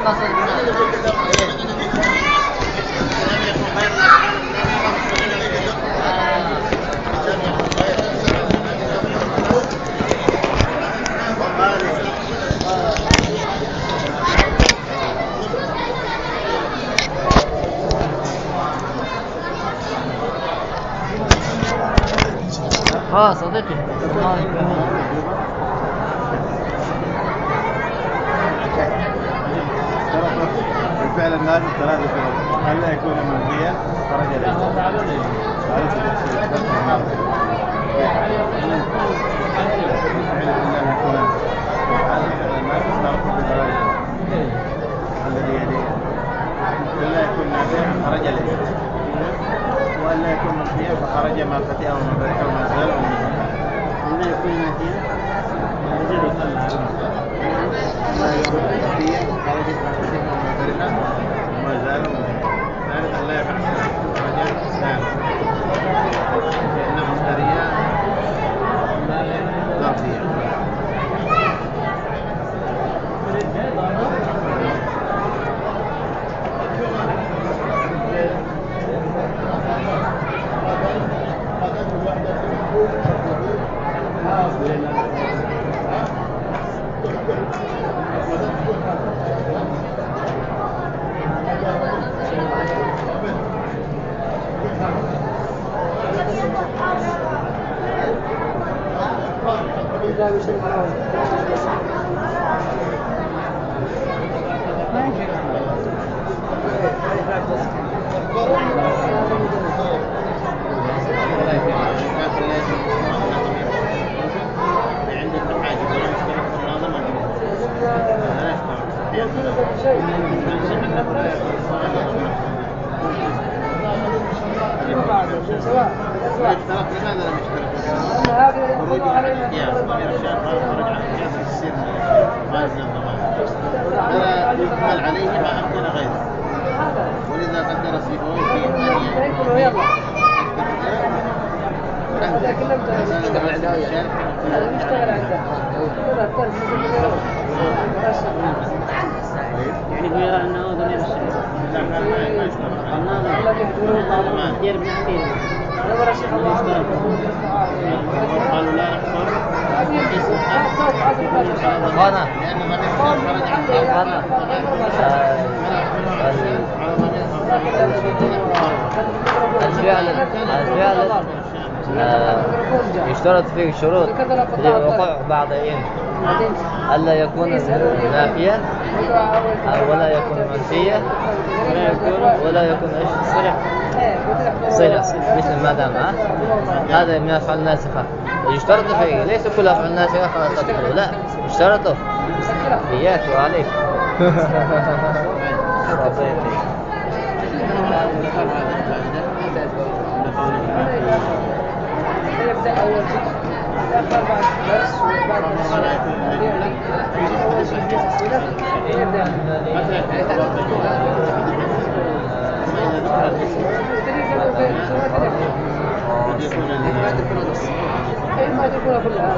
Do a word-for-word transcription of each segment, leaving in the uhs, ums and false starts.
اه صديقي الفعل النازل ثلاثة شروط: ألا يكون منفيا خرج ليس، الذي يليه ألا يكون نافعا خرج ليس، وألا يكون منفيا فخرج ما فتئه وما بركه وما زال وما ألا يكون نافعا لا يكون منفيا خرجت ما فتئه وما بركه وما زال ذلك الله يفعل خرج سال لأن مصدرية ظرفية. يعني هو يرى أنه ضمير الشيء الناظر دير بن عتير قالوا لا نحصر غنى غنى الفعل الفعل يشترط فيه شروط لوقوع بعض إن ألا يكون نافيا ولا يكون منفيا ولا يكون إيش صلة مثل ما دام هذا من أفعال الناسخة يشترط فيه. ليس كل أفعال الناسخة خلاص تدخل، لا يشترطه إياك وعليك. يبدأ أول شيء يأخر بعد درس وبعد ما تكون كلها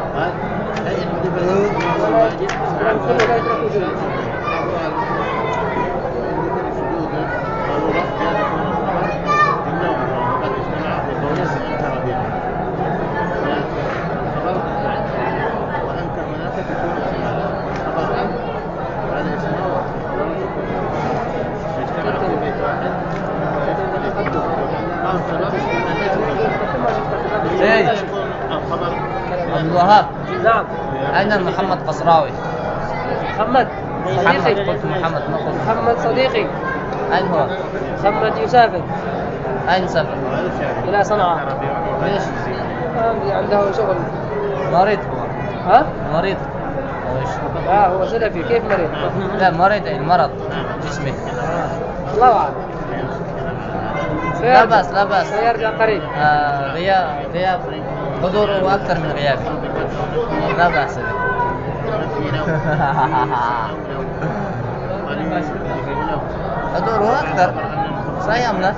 عبد الوهاب. نعم. أين محمد قصراوي؟ محمد صديقي. قلت محمد ما قلت محمد صديقي. أين هو؟ محمد يسافر. أين سافر؟ إلى صنعاء. ليش؟ عنده شغل. مريض هو. ها؟ مريض. آه هو سلفي. كيف مريض؟ لا مريض المرض جسمي. الله أعلم. لا بأس لا بأس. سيرجع قريب. آه غياب غياب حضوره أكثر من غيابه. لا بأس. حضوره أكثر. سيملك.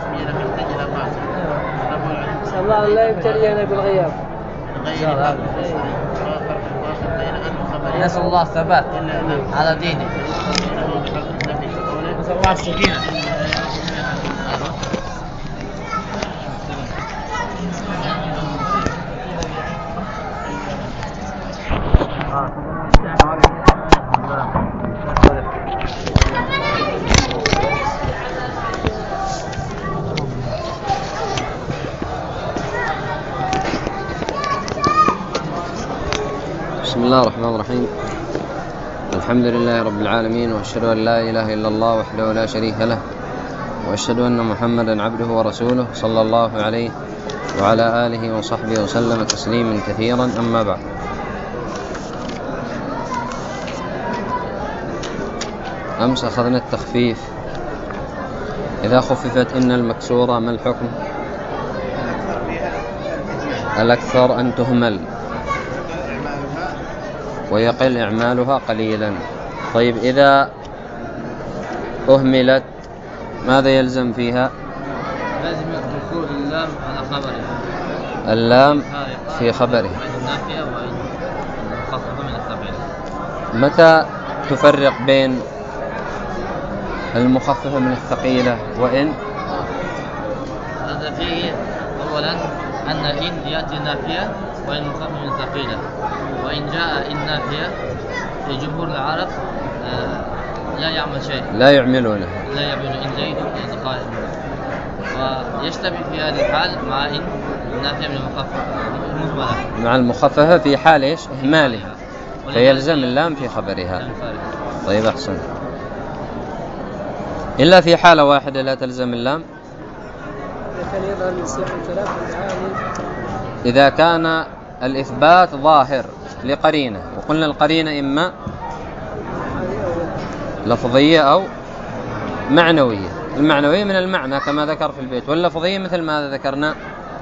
نسأل الله أن لا يبتلينا بالغياب. نسأل الله الثبات على دينه. الله السكينة. بسم الله الرحمن الرحيم. الحمد لله رب العالمين، وأشهد أن لا إله إلا الله وحده لا شريك له، وأشهد أن محمدا عبده ورسوله صلى الله عليه وعلى آله وصحبه وسلم تسليما كثيرا. أما بعد، أمس أخذنا التخفيف. إذا خففت إن المكسورة ما الحكم؟ الأكثر أن تهمل ويقل إعمالها قليلا. طيب إذا أهملت ماذا يلزم فيها؟ لازم دخول اللام على خبرها. اللام في خبرها. متى تفرق بين المخففة من الثقيلة وإن؟ هذا فيه أولا أن إن يأتي نافية وإن مخفف من الثقيلة، وإن جاء إن نافية في جمهور العرب آه لا يعمل شيء، لا يعملونه، لا يعمل إن زيد يعني قائم، ويشتبه في هذه الحال مع إن نافية من المخفف المهملة مع المخففة في حال إيش؟ إهمالها، فيلزم اللام في خبرها. طيب أحسن. إلا في حالة واحدة لا تلزم اللام، إذا كان الإثبات ظاهر لقرينة، وقلنا القرينة إما لفظية أو معنوية. المعنوية من المعنى كما ذكر في البيت، واللفظية مثل ما ذكرنا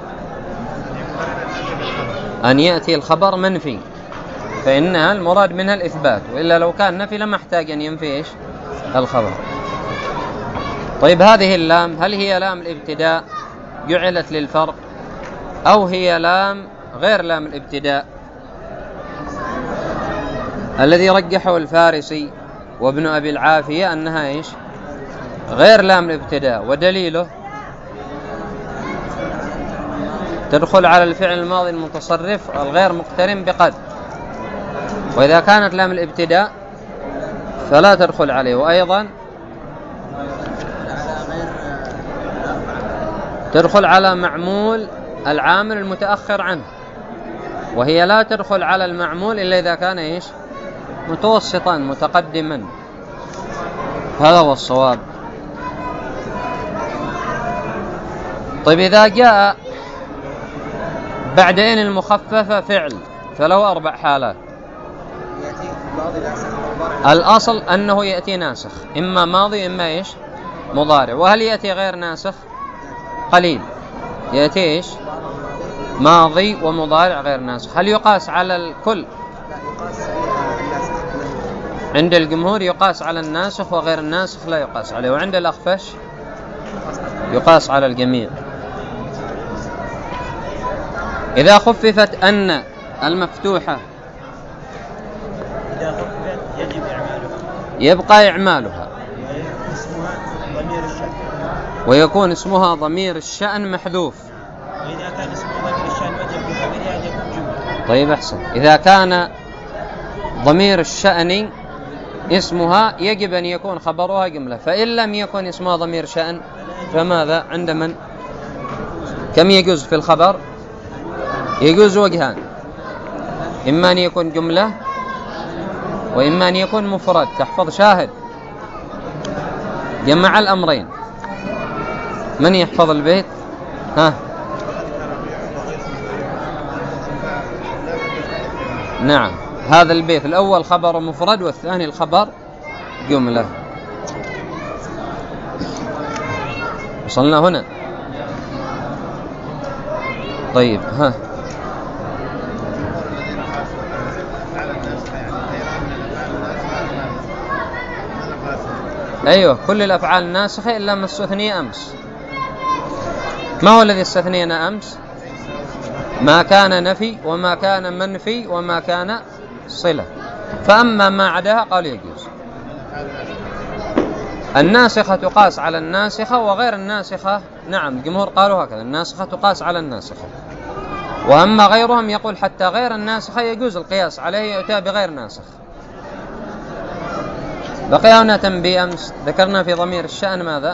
أن يأتي الخبر منفي، فإنها المراد منها الإثبات، وإلا لو كان نفي لما احتاج أن ينفي إيش؟ الخبر. طيب هذه اللام هل هي لام الابتداء جعلت للفرق، أو هي لام غير لام الابتداء؟ الذي رجحه الفارسي وابن أبي العافية أنها إيش؟ غير لام الابتداء، ودليله تدخل على الفعل الماضي المتصرف الغير مقترن بقد، وإذا كانت لام الابتداء فلا تدخل عليه. وأيضا تدخل على معمول العامل المتأخر عنه، وهي لا تدخل على المعمول إلا إذا كان إيش؟ متوسطا متقدما. هذا هو الصواب. طيب إذا جاء بعد إن المخففة فعل فله أربع حالات. الأصل أنه يأتي ناسخ، إما ماضي إما إيش؟ مضارع. وهل يأتي غير ناسخ؟ قليل، يأتي إيش؟ ماضي ومضارع غير ناسخ. هل يقاس على الكل؟ عند الجمهور يقاس على الناسخ، وغير الناسخ لا يقاس عليه، وعند الأخفش يقاس على الجميع. إذا خففت أن المفتوحة يبقى إعمالها ويكون اسمها ضمير الشأن محذوف. وإذا كان اسمه ضمير الشأن وجب في خبرها أن يكون جملة. طيب أحسن. إذا كان ضمير الشأن اسمها يجب أن يكون خبرها جملة، فإن لم يكن اسمها ضمير شأن فماذا عند من؟ كم يجوز في الخبر؟ يجوز وجهان، إما أن يكون جملة وإما أن يكون مفرد. تحفظ شاهد جمع الأمرين. من يحفظ البيت؟ ها نعم، هذا البيت الأول خبر مفرد والثاني الخبر جملة. وصلنا هنا. طيب ها أيوة، كل الأفعال الناسخة إلا ما استثني أمس. ما هو الذي استثنينا أمس؟ ما كان نفي وما كان منفي وما كان صلة، فأما ما عداها قال يجوز. الناسخة تقاس على الناسخة وغير الناسخة، نعم الجمهور قالوا هكذا، الناسخة تقاس على الناسخة. وأما غيرهم يقول حتى غير الناسخة يجوز القياس عليه، يؤتى بغير ناسخ. بقي هنا تنبيه، أمس ذكرنا في ضمير الشأن ماذا؟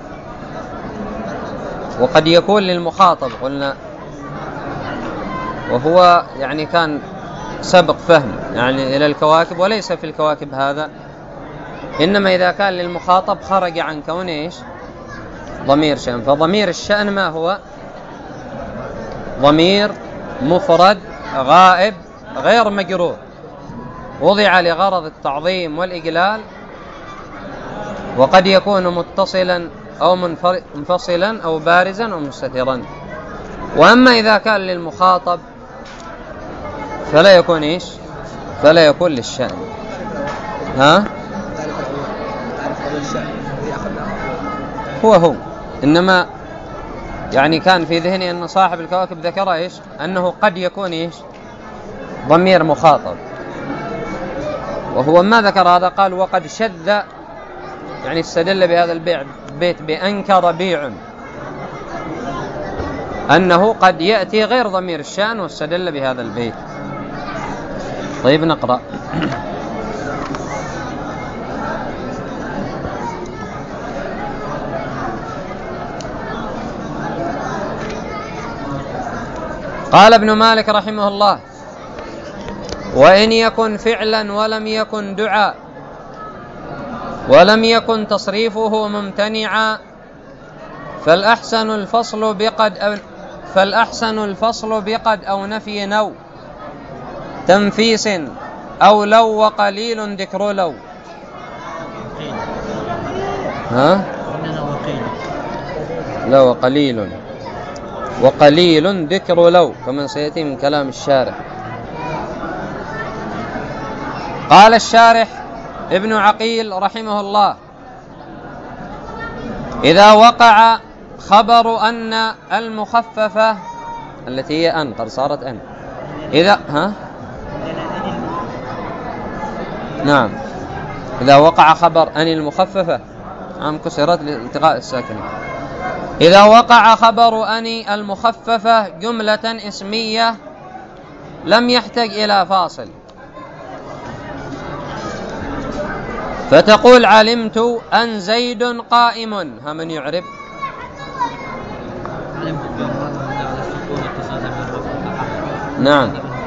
وقد يكون للمخاطب قلنا، وهو يعني كان سبق فهم يعني إلى الكواكب، وليس في الكواكب هذا، إنما إذا كان للمخاطب خرج عن كون إيش؟ ضمير شأن. فضمير الشأن ما هو؟ ضمير مفرد غائب غير مجرور، وضع لغرض التعظيم والإجلال، وقد يكون متصلا أو منفصلا أو بارزا أو مستترا. وأما إذا كان للمخاطب فلا يكون إيش؟ فلا يكون للشأن. ها؟ هو هو، إنما يعني كان في ذهني أن صاحب الكواكب ذكر إيش؟ أنه قد يكون إيش؟ ضمير مخاطب، وهو ما ذكر هذا. قال وقد شذ، يعني استدل بهذا البيت بأنكر بيع أنه قد يأتي غير ضمير الشأن، واستدل بهذا البيت. طيب نقرأ. قال ابن مالك رحمه الله: وإن يكن فعلا ولم يكن دعاء ولم يكن تصريفه ممتنعا فالأحسن الفصل بقد أو فالأحسن الفصل بقد أو نفي نو تنفيس أو لو وقليل ذكر لو. ها؟ لا وقليل وقليل ذكر لو، كما سيأتي من كلام الشارح. قال الشارح ابن عقيل رحمه الله: إذا وقع خبر أن المخففة التي هي أن قد صارت أن إذا ها نعم إذا وقع خبر أن المخففة عم كسرت لالتقاء الساكنة. إذا وقع خبر أن المخففة جملة اسمية لم يحتاج إلى فاصل، فتقول علمت أن زيد قائم. ها من يعرب؟ نعم.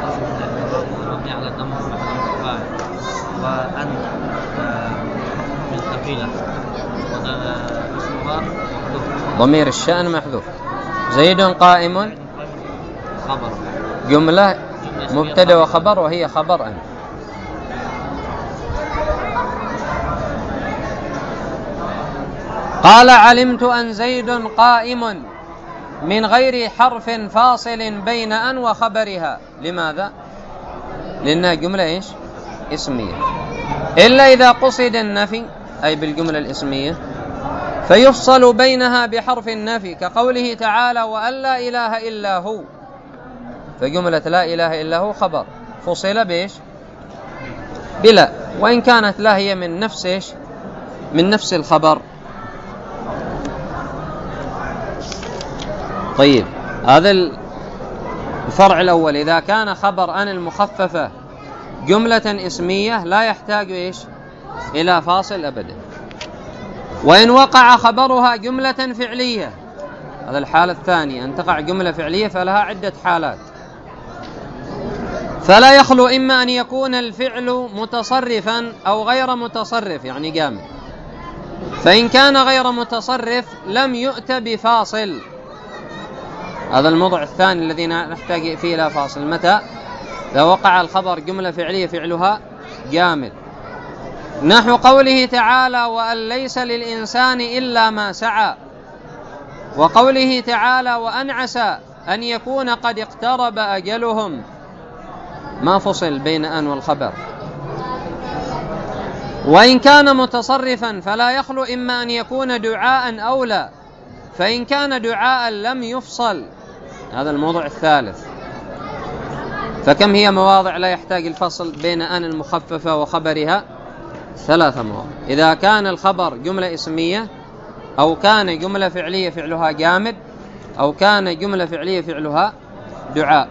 ضمير الشأن محذوف. زيد قائم جملة مبتدأ وخبر، وهي خبر أن. قال علمت أن زيد قائم من غير حرف فاصل بين أن وخبرها. لماذا؟ لأنها جملة إيش؟ اسمية، إلا إذا قصد النفي أي بالجملة الاسمية فيفصل بينها بحرف النفي، كقوله تعالى: وأن لا إله إلا هو، فجملة لا إله إلا هو خبر فصل بإيش؟ بلا، وإن كانت لا هي من نفس إيش؟ من نفس الخبر. طيب هذا الفرع الأول، إذا كان خبر أن المخففة جملة اسمية لا يحتاج إيش؟ إلى فاصل أبدا. وإن وقع خبرها جملة فعلية، هذا الحالة الثانية، أن تقع جملة فعلية فلها عدة حالات، فلا يخلو إما أن يكون الفعل متصرفا أو غير متصرف، يعني جامد. فإن كان غير متصرف لم يؤت بفاصل. هذا الموضع الثاني الذي نحتاج فيه إلى فاصل. متى؟ إذا وقع الخبر جملة فعلية فعلها جامد، نحو قوله تعالى: وأن ليس للإنسان إلا ما سعى، وقوله تعالى: وأن عسى أن يكون قد اقترب أجلهم، ما فصل بين أن والخبر. وإن كان متصرفا فلا يخلو إما أن يكون دعاء أو لا، فإن كان دعاء لم يفصل. هذا الموضوع الثالث. فكم هي مواضع لا يحتاج الفصل بين أن المخففة وخبرها؟ ثلاثة مواضع. إذا كان الخبر جملة اسمية أو كان جملة فعلية فعلها جامد أو كان جملة فعلية فعلها دعاء.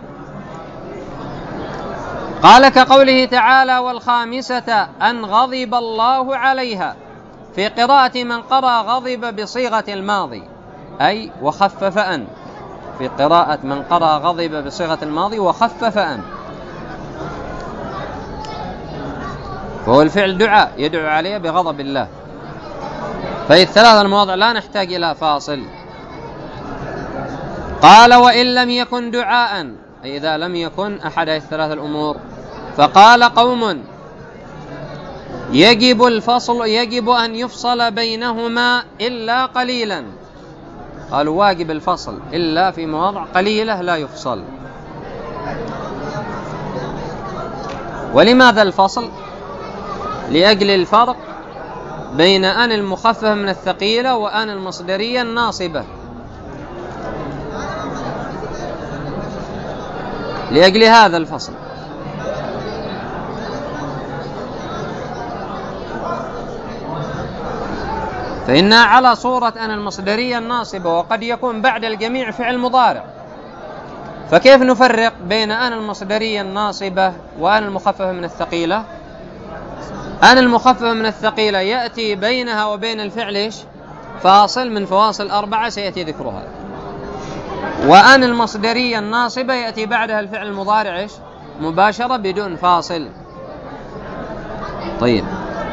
قال كقوله تعالى: والخامسة أن غضب الله عليها، في قراءة من قرأ غضب بصيغة الماضي، أي وخفف أن، في قراءة من قرأ غضب بصيغة الماضي وخفف أن، فهو الفعل دعاء يدعو عليه بغضب الله. فهي الثلاث المواضع لا نحتاج إلى فاصل. قال: وإن لم يكن دعاء، أي إذا لم يكن أحد هذه الثلاث الأمور. فقال قوم: يجب الفصل، يجب أن يفصل بينهما إلا قليلا. قالوا واجب الفصل إلا في مواضع قليلة لا يفصل. ولماذا الفصل؟ لأجل الفرق بين أن المخففة من الثقيلة وأن المصدرية الناصبة، لأجل هذا الفصل. فإنها على صورة أن المصدرية الناصبة، وقد يكون بعد الجميع فعل مضارع، فكيف نفرق بين أن المصدرية الناصبة وأن المخففة من الثقيلة؟ أن المخففة من الثقيلة يأتي بينها وبين الفعل إيش؟ فاصل من فواصل أربعة سيأتي ذكرها، وأن المصدرية الناصبة يأتي بعدها الفعل المضارع إيش؟ مباشرة بدون فاصل. طيب،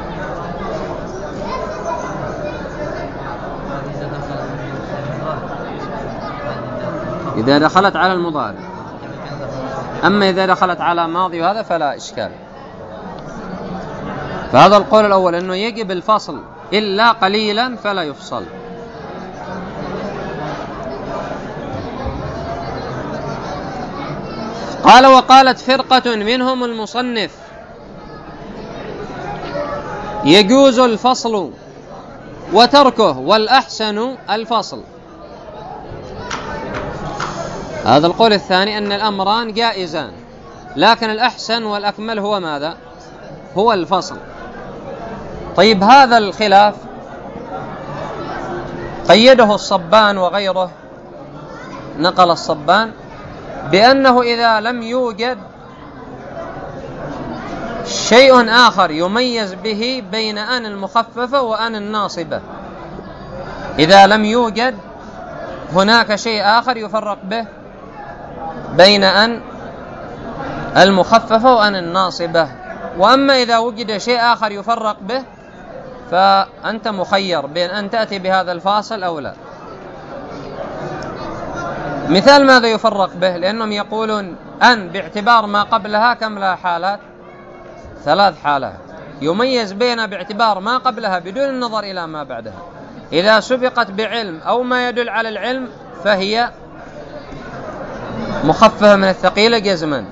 إذا دخلت على المضارع، أما إذا دخلت على ماضي وهذا فلا إشكال. فهذا القول الأول أنه يجب الفصل إلا قليلا فلا يفصل. قال: وقالت فرقة منهم المصنف: يجوز الفصل وتركه والأحسن الفصل. هذا القول الثاني أن الأمران جائزان، لكن الأحسن والأكمل هو ماذا؟ هو الفصل. طيب، هذا الخلاف قيده الصبان وغيره، نقل الصبان بأنه إذا لم يوجد شيء آخر يميز به بين أن المخففة وأن الناصبة، إذا لم يوجد هناك شيء آخر يفرق به بين أن المخففة وأن الناصبة، وأما إذا وجد شيء آخر يفرق به فأنت مخير بين أن تأتي بهذا الفاصل أو لا. مثال ماذا يفرق به؟ لأنهم يقولون أن باعتبار ما قبلها كم لها حالات؟ ثلاث حالات، يميز بينها باعتبار ما قبلها بدون النظر إلى ما بعدها. إذا سبقت بعلم أو ما يدل على العلم فهي مخففة من الثقيلة جزما،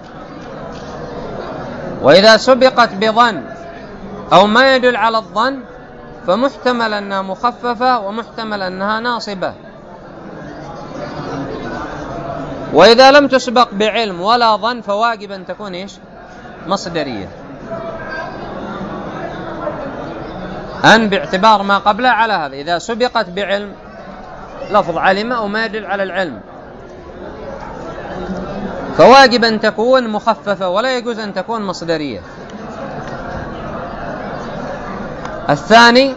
وإذا سبقت بظن أو ما يدل على الظن فمحتمل أنها مخففة ومحتمل أنها ناصبة. وإذا لم تسبق بعلم ولا ظن فواجب أن تكون إيش؟ مصدرية. أن باعتبار ما قبلها على هذا، إذا سبقت بعلم لفظ علم أو ما يدل على العلم فواجب أن تكون مخففة ولا يجوز أن تكون مصدرية. الثاني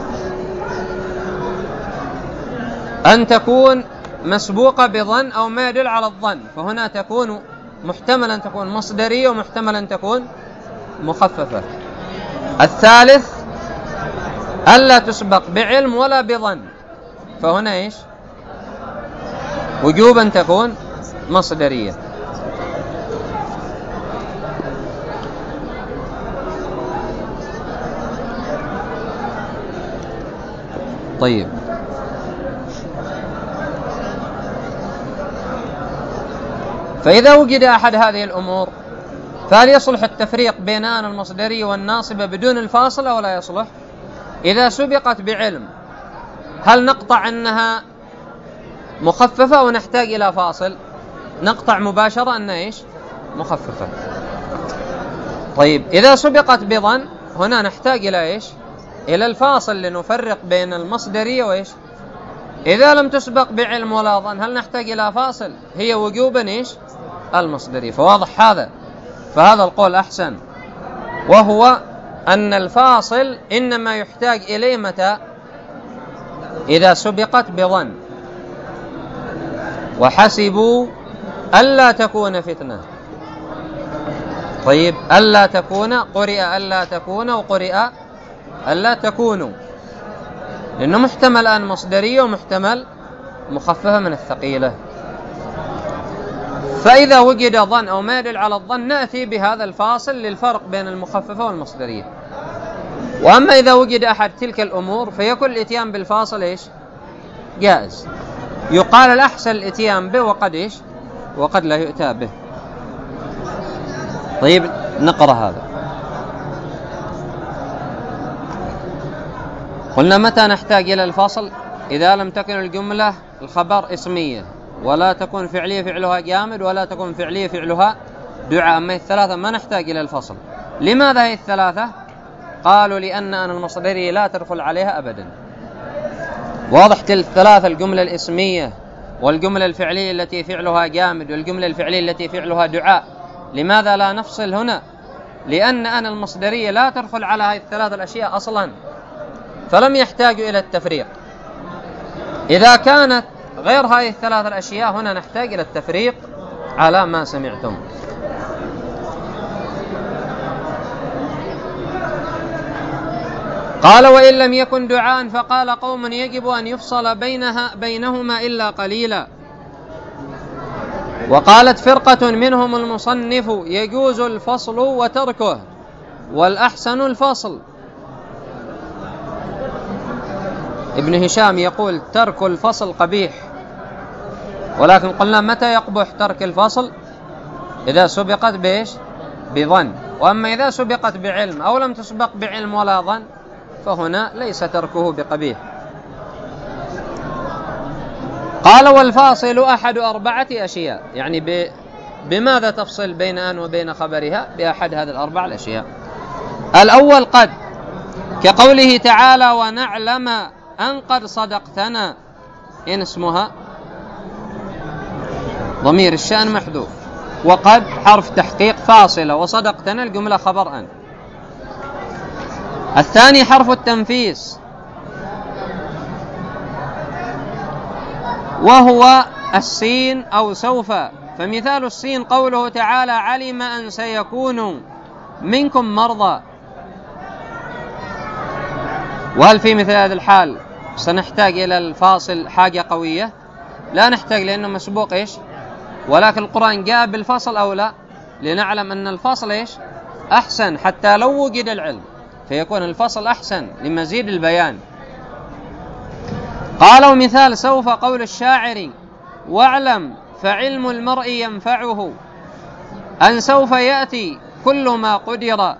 أن تكون مسبوقة بظن أو ما يدل على الظن، فهنا تكون محتمل أن تكون مصدرية ومحتمل أن تكون مخففة. الثالث ألا تسبق بعلم ولا بظن، فهنا إيش؟ وجوبا تكون مصدرية. طيب، فإذا وجد أحد هذه الأمور فهل يصلح التفريق بين أن المصدرية والناصبة بدون الفاصل أو لا يصلح؟ إذا سبقت بعلم هل نقطع أنها مخففة ونحتاج إلى فاصل؟ نقطع مباشرة أنها إيش؟ مخففة. طيب، إذا سبقت بظن هنا نحتاج إلى إيش؟ إلى الفاصل لنفرق بين المصدرية وإيش؟ إذا لم تسبق بعلم ولا ظن هل نحتاج إلى فاصل؟ هي وجوبا إيش؟ المصدرية. فواضح هذا، فهذا القول أحسن، وهو أن الفاصل إنما يحتاج إليه متى؟ إذا سبقت بظن. وحسبوا ألا تكون فتنة. طيب ألا تكون، قرئ ألا تكون وقرئ ألا تكونوا، لأنه محتمل الآن مصدرية ومحتمل مخففة من الثقيلة. فإذا وجد ظن أو ما يدل على الظن نأتي بهذا الفاصل للفرق بين المخففة والمصدرية. وأما إذا وجد أحد تلك الأمور فيكون الإتيان بالفاصل إيش؟ جائز. يقال الأحسن الإتيان به وقد إيش؟ وقد لا يؤتى به. طيب نقرأ هذا. قلنا متى نحتاج إلى الفاصل؟ إذا لم تكن الجملة الخبر اسمية، ولا تكون فعلية فعلها جامد، ولا تكون فعلية فعلها دعاء. أما الثلاثة ما نحتاج إلى الفصل. لماذا هي الثلاثة؟ قالوا لأن أن المصدرية لا تدخل عليها أبدا. واضح الثلاثة، الجملة الاسمية والجملة الفعلية التي فعلها جامد والجملة الفعلية التي فعلها دعاء. لماذا لا نفصل هنا؟ لأن أن المصدرية لا تدخل على هذه الثلاثة الأشياء أصلا، فلم يحتاجوا إلى التفريق. إذا كانت غير هذه الثلاثة الأشياء هنا نحتاج إلى التفريق على ما سمعتم. قال وإن لم يكن دعاء فقال قوم يجب أن يفصل بينها بينهما إلا قليلا. وقالت فرقة منهم المصنف يجوز الفصل وتركه والأحسن الفصل. ابن هشام يقول ترك الفصل قبيح، ولكن قلنا متى يقبح ترك الفصل؟ إذا سبقت بإيش؟ بظن. وأما إذا سبقت بعلم أو لم تسبق بعلم ولا ظن فهنا ليس تركه بقبيح. قال والفاصل أحد أربعة أشياء، يعني ب... بماذا تفصل بين أن وبين خبرها؟ بأحد هذه الأربع الأشياء. الأول قد، كقوله تعالى ونعلم أن قد صدقتنا، إن اسمها ضمير الشأن محذوف، وقد حرف تحقيق فاصلة، وصدقتنا الجملة خبر أن. الثاني حرف التنفيس، وهو السين أو سوف. فمثال السين قوله تعالى علم أن سيكون منكم مرضى. وهل في مثل هذا الحال سنحتاج إلى الفاصل حاجة قوية؟ لا نحتاج، لأنه مسبوق إيش؟ ولكن القرآن جاء بالفصل أو لا؟ لنعلم أن الفصل إيش؟ أحسن، حتى لو وجد العلم فيكون الفصل أحسن لمزيد البيان. قالوا مثال سوف قول الشاعر واعلم فعلم المرء ينفعه أن سوف يأتي كل ما قدر.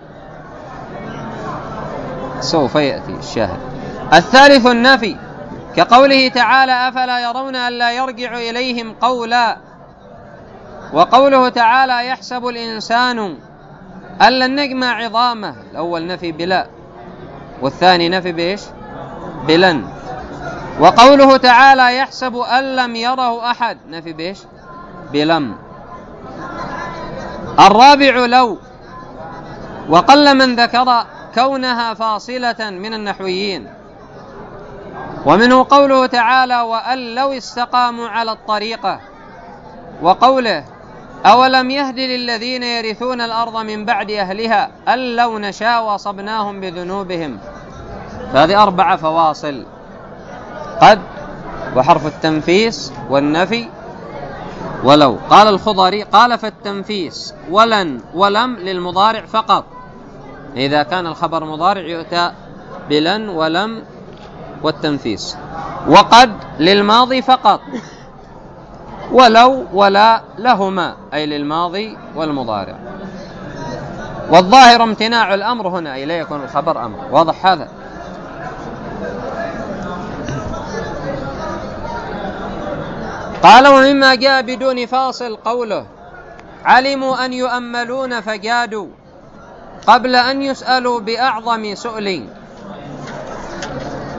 سوف يأتي الشاهد. الثالث النفي، كقوله تعالى أفلا يرون ألا يرجع إليهم قولا. وقوله تعالى يحسب الإنسان أن لن نجمع عظامه. الأول نفي بلا، والثاني نفي بإيش؟ بلن. وقوله تعالى يحسب أن لم يره أحد، نفي بإيش؟ بلم. الرابع لو، وقل من ذكر كونها فاصلة من النحويين. ومنه قوله تعالى وأن لو استقاموا على الطريقة. وقوله أولم يهد للذين يرثون الأرض من بعد أهلها أن لو نشاء وأصبناهم بذنوبهم. فهذه أربع فواصل: قد، وحرف التنفيس، والنفي، ولو. قال الخضري قال فالتنفيس ولن ولم للمضارع فقط، إذا كان الخبر مضارع يؤتى بلن ولم والتنفيس. وقد للماضي فقط، ولو ولا لهما، أي للماضي والمضارع. والظاهر امتناع الأمر هنا، أي لا يكون الخبر أمر. واضح هذا؟ قال ومما جاء بدون فاصل قوله علموا أن يؤملون فجادوا قبل أن يسألوا بأعظم سؤل.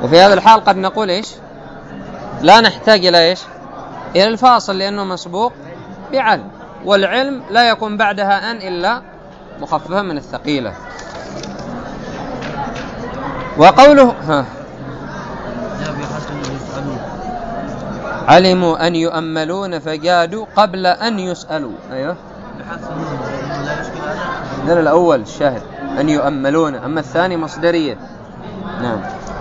وفي هذا الحال قد نقول إيش؟ لا نحتاج إلى إيش؟ إلى الفاصل لأنه مسبوق بعلم، والعلم لا يكون بعدها أن إلا مخففة من الثقيلة. وقوله ها علموا أن يؤملون فجادوا قبل أن يسألوا. أيوه هذا الأول الشاهد أن يؤملون، أما الثاني مصدرية. نعم.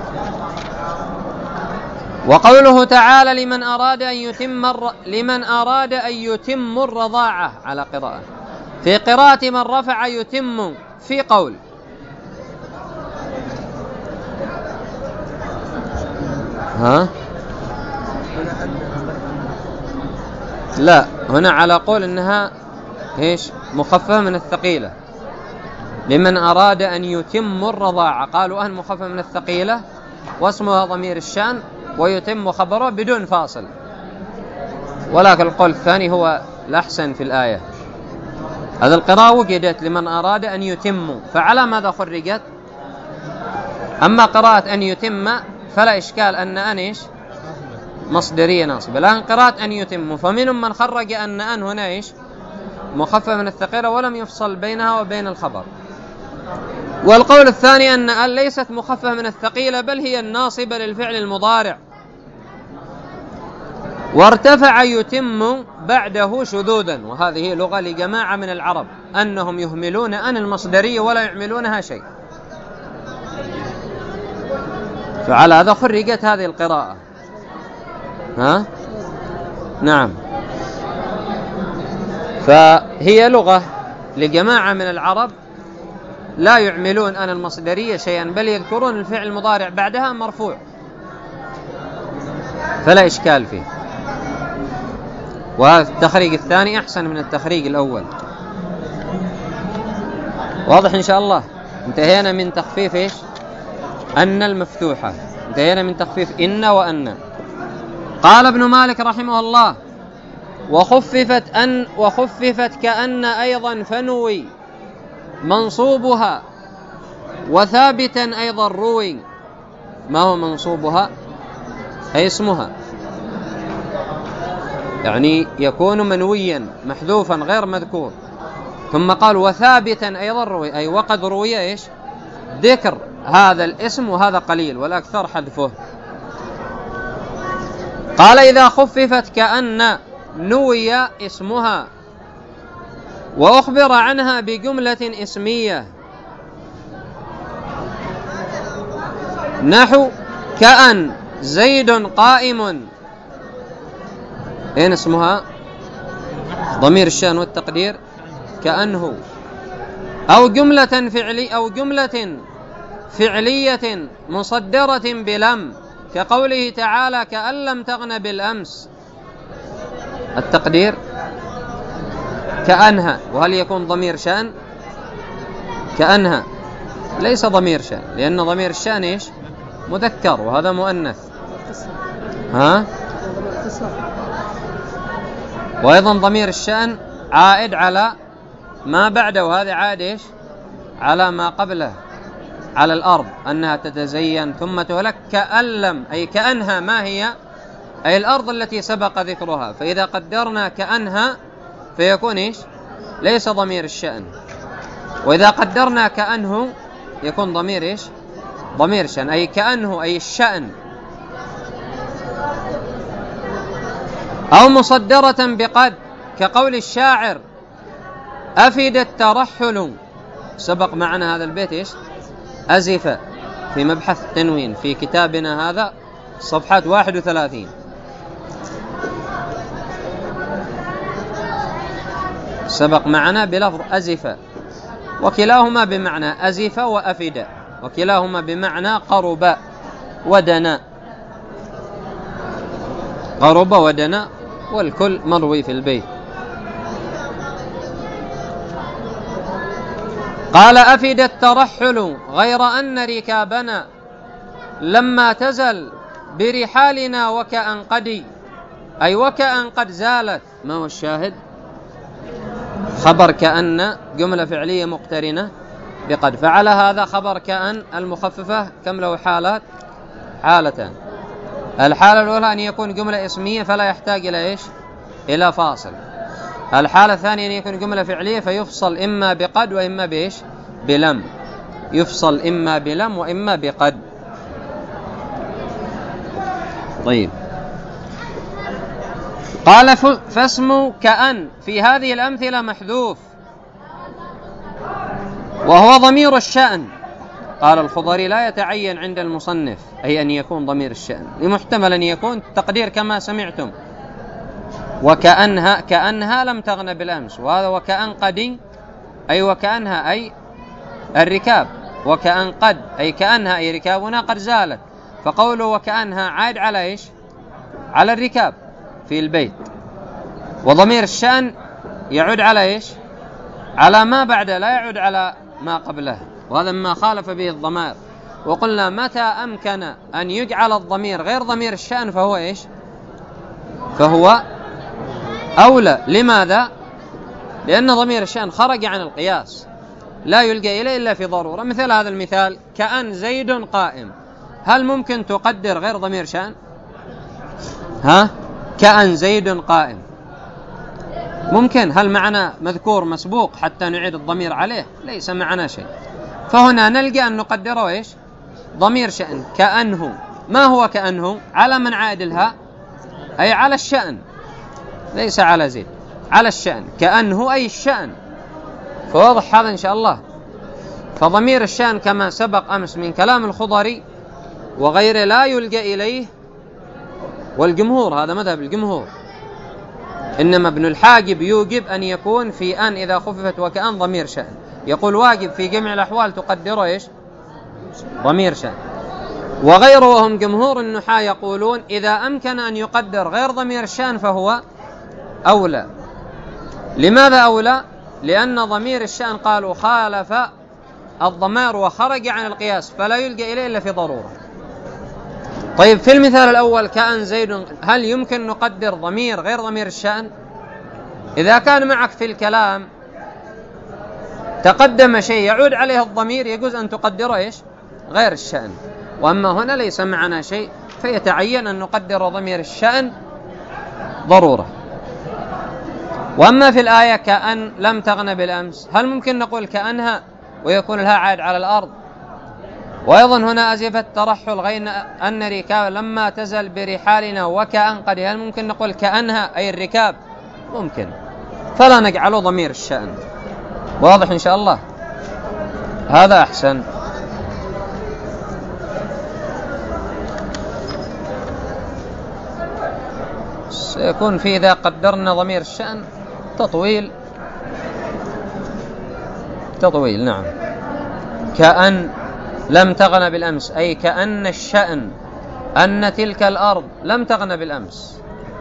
وقوله تعالى لمن أراد أن يتم الر... لمن أراد أن يتم الرضاعة على قراءة، في قراءة من رفع يتم في قول ها لا، هنا على قول إنها إيش؟ مخففة من الثقيلة. لمن أراد أن يتم الرضاعة قالوا أن مخففة من الثقيلة واسمها ضمير الشأن ويتم خبره بدون فاصل، ولكن القول الثاني هو الأحسن في الآية. هذا القراءة وجدت لمن أراد أن يتم، فعلى ماذا خرجت؟ أما قراءة أن يتم فلا إشكال أن أنيش مصدرية ناصبة، لكن قراءة أن يتم فمنهم من خرج أن أن هنا إيش؟ مخفف من الثقيلة ولم يفصل بينها وبين الخبر. والقول الثاني أن أن ليست مخففة من الثقيلة بل هي الناصبة للفعل المضارع، وارتفع يتم بعده شذوذا، وهذه لغة لجماعة من العرب أنهم يهملون أن المصدرية ولا يعملونها شيء، فعلى هذا خرجت هذه القراءة. ها؟ نعم. فهي لغة لجماعة من العرب لا يعملون أن المصدرية شيئا بل يذكرون الفعل المضارع بعدها مرفوع، فلا إشكال فيه. وهذا التخريج الثاني أحسن من التخريج الأول. واضح إن شاء الله؟ انتهينا من تخفيف إيش؟ أن المفتوحة، انتهينا من تخفيف إن وأن. قال ابن مالك رحمه الله: وخففت أن وخففت كأن أيضا فنوي منصوبها، وثابتا أيضا روي. ما هو منصوبها؟ أي اسمها، يعني يكون منويا محذوفا غير مذكور. ثم قال وثابتا أيضا روي، أي وقد روي إيش؟ ذكر هذا الاسم، وهذا قليل والأكثر حذفه. قال إذا خففت كأن نوي اسمها وأخبر عنها بجملة اسمية، نحو كأن زيد قائم. أين اسمها؟ ضمير الشأن والتقدير كأنه. أو جملة فعلي أو جملة فعلية مصدرة بلم، كقوله تعالى كأن لم تغن بالأمس، التقدير كأنها. وهل يكون ضمير شأن؟ كأنها ليس ضمير شأن، لأن ضمير الشأن إيش؟ مذكر وهذا مؤنث. ها؟ وأيضا ضمير الشأن عائد على ما بعده، وهذا عائد إيش؟ على ما قبله، على الأرض أنها تتزين ثم تهلك. كأن لم أي كأنها ما هي؟ أي الأرض التي سبق ذكرها. فإذا قدرنا كأنها فيكون إيش؟ ليس ضمير الشأن. وإذا قدرنا كأنه يكون ضمير إيش؟ ضمير شأن، أي كأنه أي الشأن. أو مصدرة بقد، كقول الشاعر أفيد الترحل. سبق معنا هذا البيت إيش؟ أزف في مبحث التنوين في كتابنا هذا صفحة واحد وثلاثين. سبق معنا بلفظ أزف، وكلاهما بمعنى أزف وأفد، وكلاهما بمعنى قرب ودنا. قرب ودنا والكل مروي في البيت. قال أفد الترحل غير أن ركابنا لما تزل برحالنا وكأن قد، أي وكأن قد زالت. ما هو الشاهد؟ خبر كأن جملة فعلية مقترنة بقد، فعلى هذا خبر كأن المخففة كم له حالات؟ حالتان. الحالة الأولى أن يكون جملة اسمية فلا يحتاج إلى إيش؟ إلى فاصل. الحالة الثانية أن يكون جملة فعلية فيفصل إما بقد وإما بإيش؟ بلم. يفصل إما بلم وإما بقد. طيب، قال فاسم كأن في هذه الأمثلة محذوف وهو ضمير الشأن. قال الخضري لا يتعين عند المصنف أي أن يكون ضمير الشأن، محتمل أن يكون تقدير كما سمعتم وكأنها كأنها لم تغن بالأمس، وهذا وكأن قد أي وكأنها أي الركاب، وكأن قد أي كأنها أي ركابنا قد زالت، فقوله وكأنها عاد على إيش؟ على الركاب في البيت. وضمير الشأن يعود على إيش؟ على ما بعده، لا يعود على ما قبله، وهذا ما خالف به الضمائر. وقلنا متى أمكن أن يجعل الضمير غير ضمير الشأن فهو إيش؟ فهو أولى. لماذا؟ لأن ضمير الشأن خرج عن القياس، لا يلجأ إليه إلا في ضرورة. مثل هذا المثال كأن زيد قائم، هل ممكن تقدر غير ضمير شأن؟ ها؟ كأن زيد قائم ممكن. هل معنا مذكور مسبوق حتى نعيد الضمير عليه؟ ليس معنا شيء. فهنا نلقى أن نقدره إيش؟ ضمير شأن. كأنه، ما هو كأنه؟ على من عادلها؟ أي على الشأن، ليس على زيد، على الشأن. كأنه أي الشأن. فواضح هذا إن شاء الله. فضمير الشأن كما سبق أمس من كلام الخضري وغيره لا يلجأ إليه، والجمهور هذا مذهب الجمهور، إنما ابن الحاجب يوجب أن يكون في أن إذا خففت وكأن ضمير شأن. يقول واجب في جميع الأحوال تقدره إيش؟ ضمير شأن. وغيره وهم جمهور النحاة يقولون إذا أمكن أن يقدر غير ضمير الشأن فهو أولى. لماذا أولى؟ لأن ضمير الشأن قالوا خالف الضمائر وخرج عن القياس فلا يلجأ إليه إلا في ضرورة. طيب، في المثال الأول كأن زيد، هل يمكن نقدر ضمير غير ضمير الشأن؟ إذا كان معك في الكلام تقدم شيء يعود عليه الضمير يجوز أن تقدره إيش؟ غير الشأن. وأما هنا ليس معنا شيء فيتعين أن نقدر ضمير الشأن ضرورة. وأما في الآية كأن لم تغن بالأمس، هل ممكن نقول كأنها ويكون لها عائد على الأرض؟ وأيضا هنا أزفت ترحل غين أن ركاب لما تزل برحالنا وكأن قد، هل ممكن نقول كأنها أي الركاب؟ ممكن، فلا نجعله ضمير الشأن. واضح إن شاء الله؟ هذا أحسن. سيكون في إذا قدرنا ضمير الشأن تطويل تطويل نعم. كأن لم تغن بالأمس أي كأن الشأن أن تلك الأرض لم تغن بالأمس.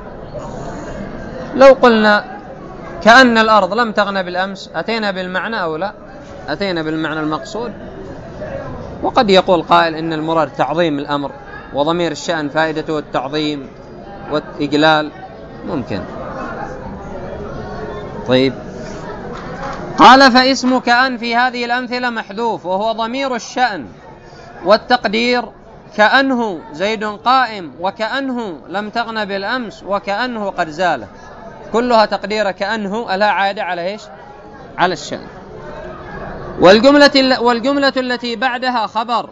لو قلنا كأن الأرض لم تغن بالأمس أتينا بالمعنى أو لا؟ أتينا بالمعنى المقصود. وقد يقول قائل إن المراد تعظيم الأمر وضمير الشأن فائدته التعظيم والإجلال، ممكن. طيب، قال فاسم كأن في هذه الأمثلة محذوف وهو ضمير الشأن، والتقدير كأنه زيد قائم وكأنه لم تغن بالأمس وكأنه قد زال، كلها تقدير كأنه ألا عادة على إيش؟ على الشأن. والجملة, والجملة التي بعدها خبر.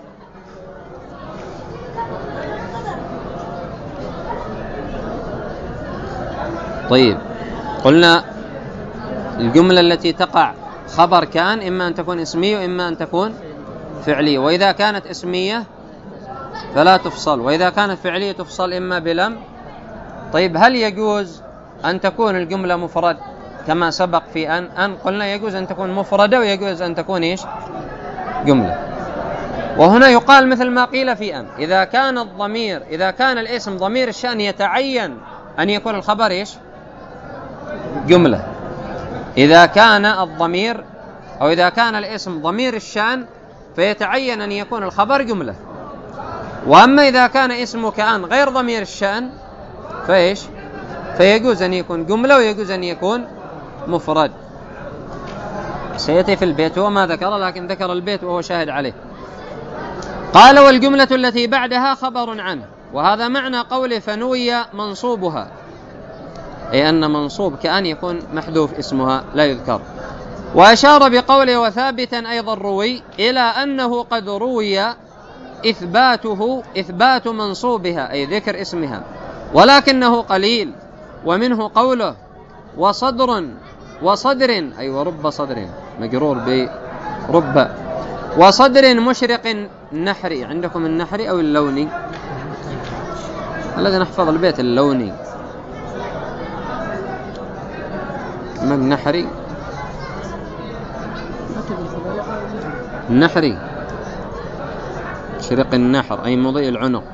طيب، قلنا الجملة التي تقع خبر كان إما أن تكون اسمية وإما أن تكون فعلية، وإذا كانت اسمية فلا تفصل، وإذا كانت فعلية تفصل إما بلم. طيب، هل يجوز أن تكون الجملة مفرد كما سبق في أن؟ أن قلنا يجوز أن تكون مفردة ويجوز أن تكون إيش؟ جملة. وهنا يقال مثل ما قيل في أن، إذا كان الضمير إذا كان الاسم ضمير الشأن يتعين أن يكون الخبر إيش؟ جملة. إذا كان الضمير أو إذا كان الاسم ضمير الشأن فيتعين أن يكون الخبر جملة. وأما إذا كان اسمه كأن غير ضمير الشأن فإيش؟ فيجوز أن يكون جملة ويجوز أن يكون مفرد. سيأتي في البيت، هو ما ذكر لكن ذكر البيت وهو شاهد عليه. قال والجملة التي بعدها خبر عنه، وهذا معنى قوله فنوي منصوبها، أي أن منصوب كأن يكون محذوف اسمها لا يذكر. وأشار بقوله وثابتا أيضا روي إلى أنه قد روي إثباته إثبات منصوبها أي ذكر اسمها، ولكنه قليل. ومنه قوله وصدر وصدر أي ورب صدر مجرور برب وصدر مشرق النحر. عندكم النحر أو اللوني؟ الذي نحفظ البيت اللوني ما النحري النحري شرق النحر أي مضيء العنق.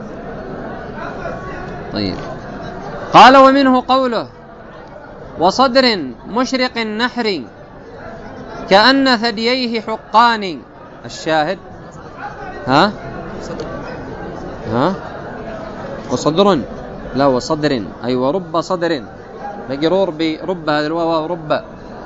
طيب قال ومنه قوله وصدر مشرق النحر كأن ثدييه حقان. الشاهد ها ها وصدر لا وصدر أي ورب صدر مجرور برب هذا الواو رب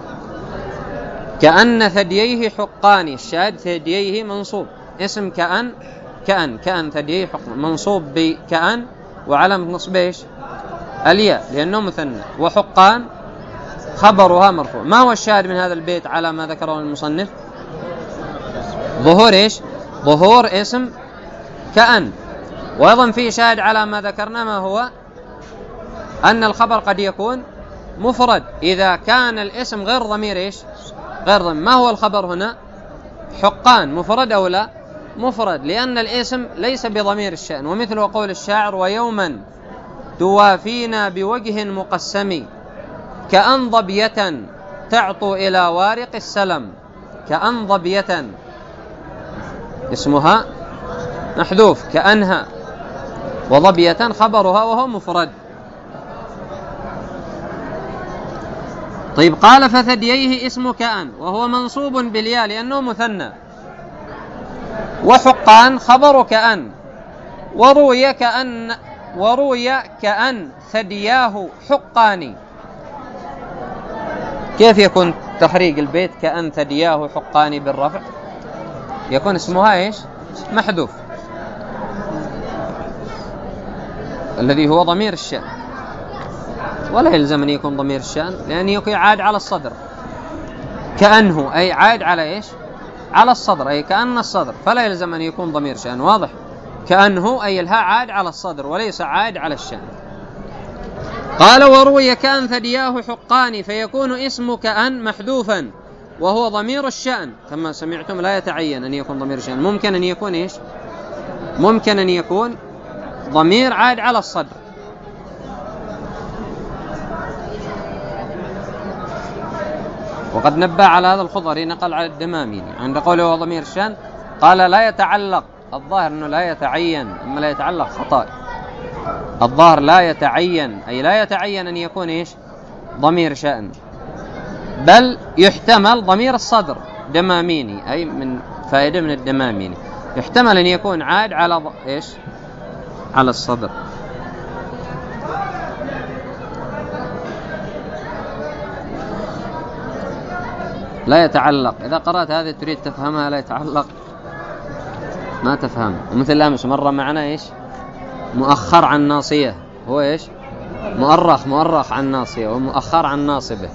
كأن ثدييه حقان. الشاهد ثدييه منصوب اسم كأن كأن كأن ثدييه حق منصوب بكأن وعلامة نصبه ايش؟ الياء لأنه مثنى، وحقان خبرها مرفوع. ما هو الشاهد من هذا البيت على ما ذكره المصنف؟ ظهور ايش؟ ظهور اسم كأن. وأيضا في شاهد على ما ذكرنا ما هو أن الخبر قد يكون مفرد إذا كان الاسم غير ضمير ايش؟ غير ضمير. ما هو الخبر هنا؟ حقان مفرد أو لا؟ مفرد لأن الاسم ليس بضمير الشأن. ومثل قول الشاعر ويوما توافينا بوجه مقسم كأن ضبية تعطو إلى وارق السلم. كأن ضبية اسمها محذوف كأنها، وضبية خبرها وهو مفرد. طيب قال فثدييه اسم كأن وهو منصوب بالياء لأنه مثنى، وحقان خبر كأن، وروي كأن وروي كأن ثدياه حقان. كيف يكون تخريج البيت كأن ثدياه حقان بالرفع؟ يكون اسمها ايش؟ محذوف الذي هو ضمير الشأن، ولا يلزم أن يكون ضمير الشأن لأن يكون عاد على الصدر. كأنه أي عاد على ايش؟ على الصدر أي كأن الصدر، فلا يلزم أن يكون ضمير شأن. واضح؟ كأنه أي الها عاد على الصدر وليس عاد على الشأن. قال وروي كأن ثدياه حقان فيكون اسم كأن محذوفا وهو ضمير الشأن كما سمعتم لا يتعين أن يكون ضمير الشأن. ممكن أن يكون إيش؟ ممكن أن يكون ضمير عاد على الصدر. وقد نبه على هذا الخضري نقل على الدماميني عند قوله هو ضمير الشأن قال لا يتعلق. الظاهر أنه لا يتعين، أما لا يتعلق خطأ. الظاهر لا يتعين أي لا يتعين أن يكون إيش؟ ضمير شأن، بل يحتمل ضمير الصدر. دماميني أي من فائدة من الدماميني يحتمل أن يكون عاد على ض... إيش؟ على الصدر. لا يتعلق إذا قرأت هذه تريد تفهمها لا يتعلق ما تفهم. ومثل أمس مرة معنا إيش؟ مؤخر عن ناصية هو إيش؟ مؤرخ مؤرخ عن ناصية ومؤخر عن ناصبه.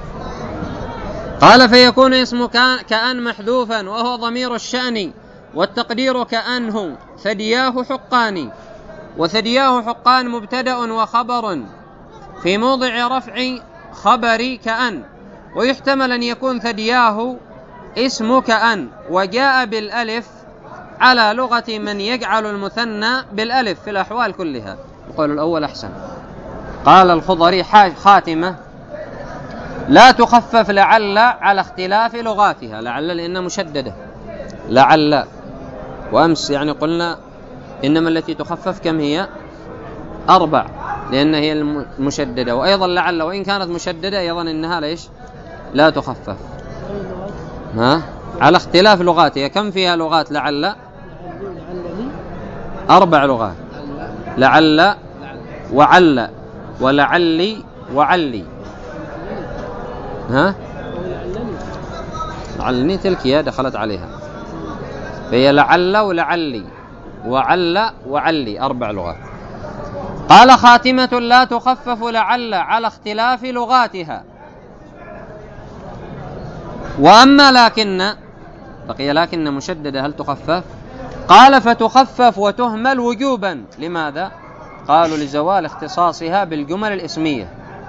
قال فيكون اسم كأن محذوفا وهو ضمير الشأن والتقدير كأنه ثدياه حقان. وثدياه حقان مبتدأ وخبر في موضع رفع خبر كأن، ويحتمل أن يكون ثدياه اسم كأن وجاء بالألف على لغة من يجعل المثنى بالألف في الأحوال كلها. القول الأول أحسن. قال الخضري خاتمة لا تخفف لعل على اختلاف لغاتها. لعل لأنها مشددة لعل، وأمس يعني قلنا إنما التي تخفف كم هي؟ أربع لأن هي المشددة. وأيضا لعل وإن كانت مشددة أيضا إنها ليش لا تخفف ها على اختلاف لغاتها. كم فيها لغات لعل؟ أربع لغات. لعل وعل ولعلي وعلي. ها لعلني تلك يا دخلت عليها فهي لعل ولعلي وعل وعلي أربع لغات. قال خاتمة لا تخفف لعل على اختلاف لغاتها. وأما لكن، بقي لكن مشددة هل تخفف؟ قال فتخفف وتهمل وجوبا. لماذا؟ قالوا لزوال اختصاصها بالجمل الاسمية.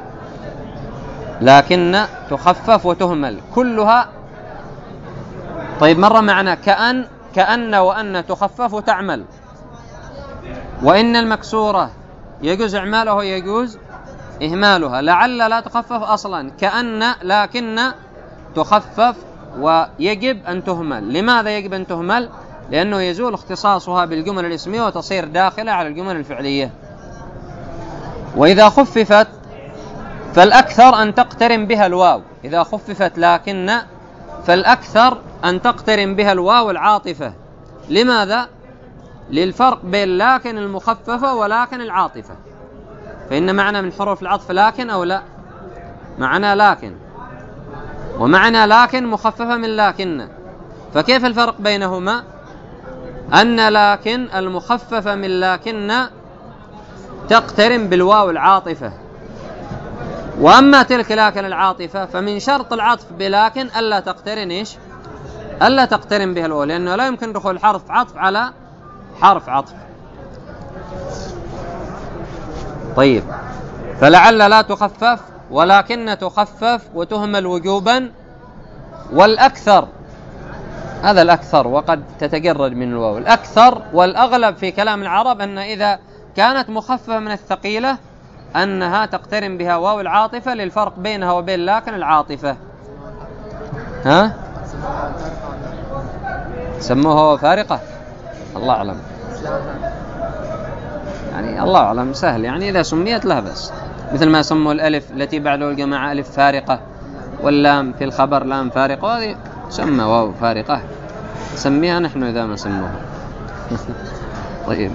لكن تخفف وتهمل كلها. طيب مرة معنا كأن، كأن وأن تخفف وتعمل، وإن المكسورة يجوز إعمالها ويجوز إهمالها. لعل لا تخفف أصلا، كأن لكن تخفف ويجب أن تهمل. لماذا يجب أن تهمل؟ لأنه يزول اختصاصها بالجمل الاسمية وتصير داخلة على الجمل الفعلية. وإذا خففت فالأكثر أن تقترن بها الواو. إذا خففت لكن فالأكثر أن تقترن بها الواو العاطفة. لماذا؟ للفرق بين لكن المخففة ولكن العاطفة. فإن معنى من حروف العطف لكن أو لا؟ معنى لكن، ومعنى لكن مخففة من لكن. فكيف الفرق بينهما؟ أن لكن المخففة من لكن تقترن بالواو العاطفة، وأما تلك لكن العاطفة فمن شرط العطف بلكن ألا تقترن إيش؟ ألا تقترن بها الواو، لأنه لا يمكن دخول حرف عطف على حرف عطف. طيب، فلعل لا تخفف ولكن تخفف وتهمل وجوبا. والأكثر، هذا الأكثر وقد تتجرد من الواو، الأكثر والأغلب في كلام العرب أن إذا كانت مخففة من الثقيلة أنها تقترن بها واو العاطفة للفرق بينها وبين لكن العاطفة. ها؟ سموها فارقة؟ الله أعلم، يعني الله أعلم سهل، يعني إذا سميت لها بس، مثل ما سموا الألف التي بعده الجماعة ألف فارقة، واللام في الخبر لام فارقة، وهذه سمى واو فارقة، سميها نحن إذا ما سموها. طيب،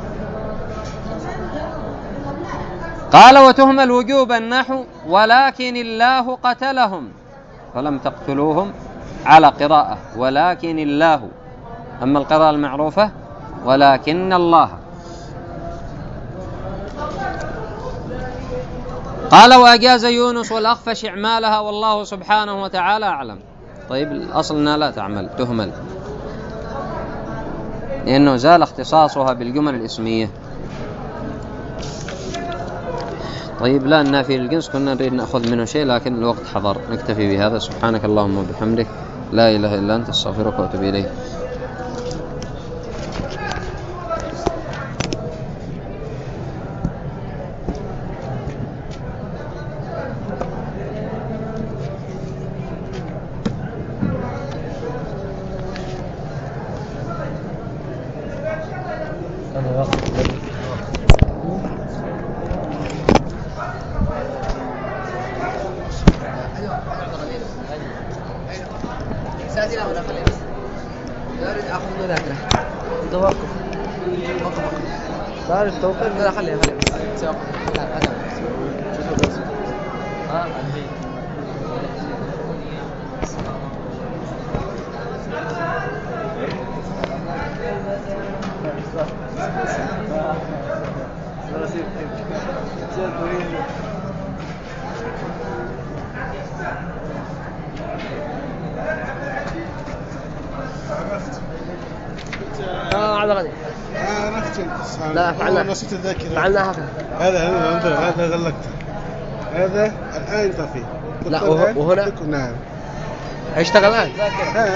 قال وتهمل وجوبا نحو ولكن الله قتلهم فلم تقتلوهم، على قراءة ولكن الله. أما القراءة المعروفة ولكن الله. قال وأجاز يونس والأخفش إعمالها والله سبحانه وتعالى أعلم. طيب، الأصل أنها لا تعمل، تهمل، لأنه زال اختصاصها بالجمل الاسمية. طيب، لا النافي للجنس كنا نريد نأخذ منه شيء لكن الوقت حضر، نكتفي بهذا. سبحانك اللهم وبحمدك، لا إله إلا أنت، استغفرك وأتوب إليك. صار التوقف. لا خليه خليه سوق. لا هذا اه عندي اه على غني. لا فعلنا، نسيت الذاكرة. فعلناها. هذا هذا هذا غلقته. هذا الآن طفي. لا وهنا نعم. هيشتغل الآن.